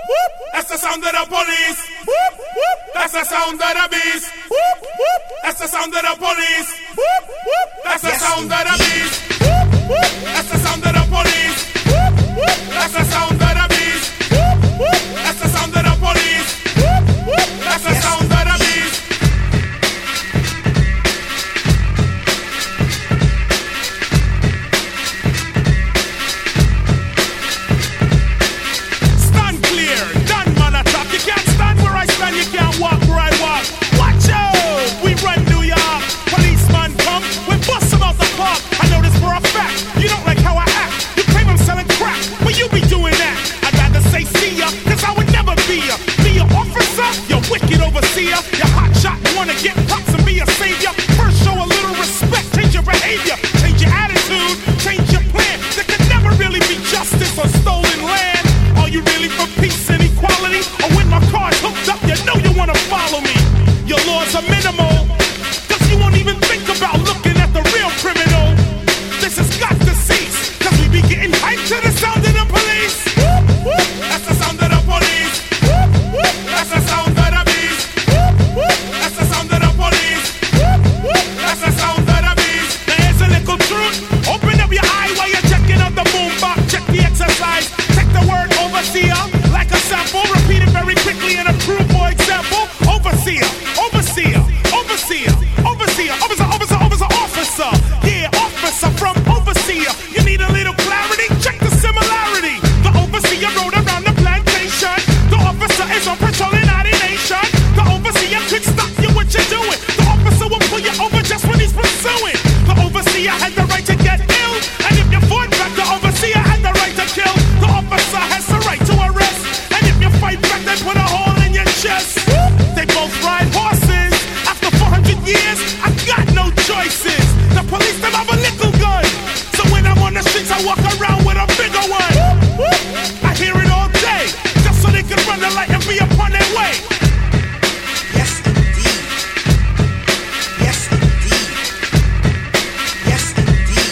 That's the sound of the police. That's the sound of the beast. That's the sound of the police. That's the sound of the beast. That's the sound of the police. That's the sound of the beast. That's the sound of the police. That's the sound of the beast. Stand clear, done man attack. You can't stand where I stand, you can't walk where I walk. Watch out, we run New York. Policeman come, we bust him out the park. I know this for a fact, you don't like how I act. You claim I'm selling crack, but you be doing that. I'd rather say see ya, cause I would never be ya. Be an officer, you wicked overseer. You hot shot, wanna get pops and be a savior. First show a little respect, change your behavior. Change your attitude, change your plan. There can never really be justice on stolen land. Are you really for peace and equality? Or when my car's hooked up, you know you wanna follow me. Your laws are minimal, cause you won't even think about looking at the real criminal. This has got to cease, cause we be getting hyped to the sound of the police. That's the sound of the police. That's the sound of the beast. That's the sound of the police. That's the sound of the beast. Now here's a little truth. Open up your eye while you're checking out the boombox. Check the exercise. Take the word overseer like a sample. Repeat it very quickly and approve for example. Overseer, overseer, overseer, overseer, officer, officer, officer, officer. Yeah, officer from overseer. You need a little clarity? Check the similarity. The overseer rode around the plantation. The officer is on patrol in our nation. The overseer could stop you what you're doing. The officer will pull you over just when he's pursuing. The overseer has the right to get ill. And if you fought back, the overseer had the right to kill. The officer has the right to arrest. And if you fight back, they put a hole in your chest. They both ride horses. After 400 years, I got no choices. The police them have a little gun. So when I'm on the streets, I walk around with a bigger one. I hear it all day, just so they can run the light and be upon their way. Yes, indeed. Yes, indeed. Yes, indeed.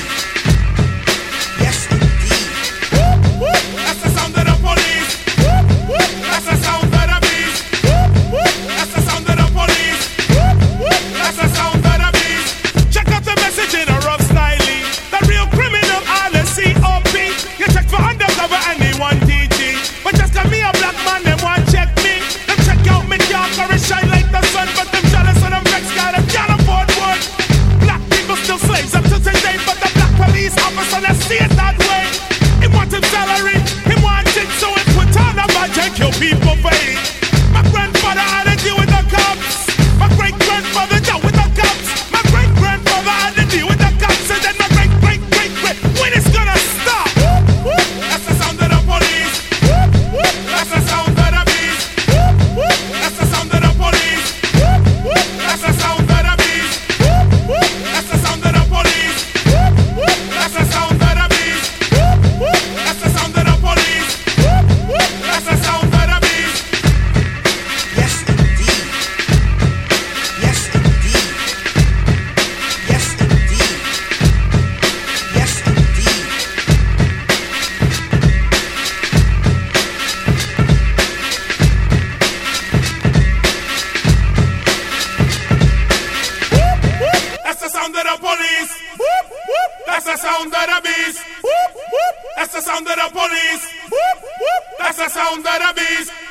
Yes, indeed. That's the sound of the police. That's the sound of the beast. That's the sound of the police. That's the sound of the beast. Check out the message in a rough style. The real criminal are the COP. You check for undercover and they want DG. But just cause me a black man, they want check me. Them check out me car car it shine like the sun. But them jealous of them vex got them can't afford one. Black people still slaves up to today. But the black police officer, let's see it that way. He want him salary, he want it, so he put on a badge and kill people for it. My grandfather had to deal with the cops. My great-grandfather dealt with the cops. My great-grandfather had to deal with the cops. And then my great-great-great-great, when it's gonna stop? That's the sound of the police. That's the sound of the beast. That's the sound of the police. That's the sound of the beast. That's the sound of the police. That's the sound of the beast. That's the sound of the police. That's the sound of the beast. Yes, indeed. Yes, indeed. Yes, indeed. Yes, indeed. That's the sound of the police. That's the sound of the beast. That's the sound of the police. That's the sound of the beast.